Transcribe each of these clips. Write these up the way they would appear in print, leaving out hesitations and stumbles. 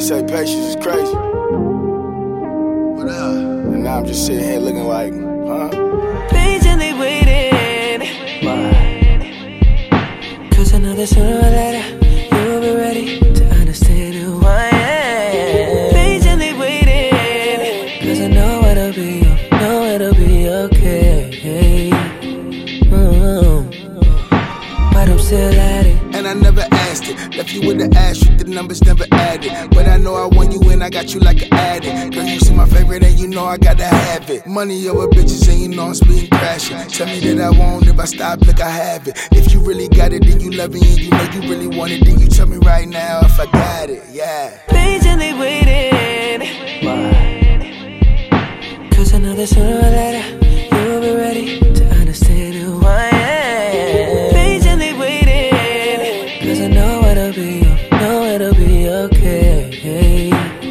say patience is crazy. What up? And now I'm just sitting here looking like, huh? Patiently waiting. Why? Cause I know that sooner or later you will be ready to understand who I am. Patiently waiting. Cause I know it'll be okay. But I'm still at it. And I never asked it. Left you with the asterisk, the numbers never added. But I know I want you and I got you like an addict. Girl, you see my favorite and you know I gotta have it. Money over bitches and you know I'm speeding crashing. Tell me that I won't if I stop, look I have it. If you really got it, then you love me and you know you really want it. Then you tell me right now if I got it, yeah. Patiently waiting. Why? Cause I know that sooner or later you will be ready to understand who I am. Patiently waiting. Cause I know it'll be okay.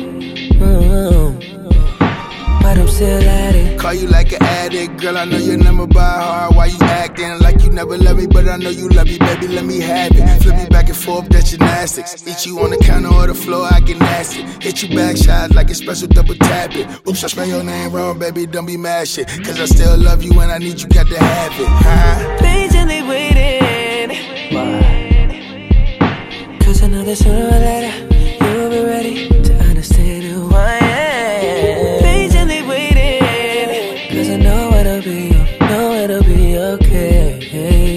But I'm still at it. Call you like an addict, girl, I know your number by heart. Why you acting like you never love me, but I know you love me, baby, let me have it. Flip me back and forth, that gymnastics. Eat you on the counter or the floor, I get nasty. Hit you back shots like a special double tap it. Oops, I spell your name wrong, baby, don't be mad shit. Cause I still love you and I need you, got to have it, huh? Patiently waiting. Why? Cause I know that sooner or later you will be ready to understand who I am. Patiently waiting. Cause I know it'll be okay.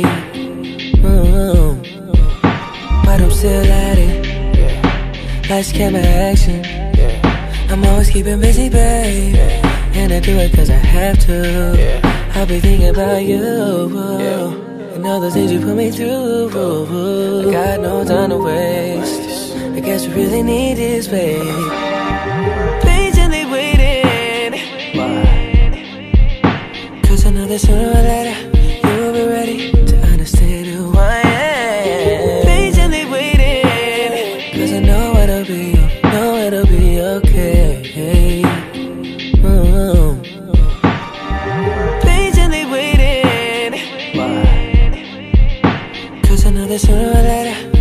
But I'm still at it. Lights, camera, action. I'm always keeping busy, babe. And I do it cause I have to. I'll be thinking about you. And all the things you put me through. I got no time to waste. I guess we really need this, babe. Patiently waiting. Why? Cause I know that sooner or later you will be ready to understand who I am. Patiently waiting. Cause I know it'll be okay. Patiently waiting. Why? Cause I know that sooner or later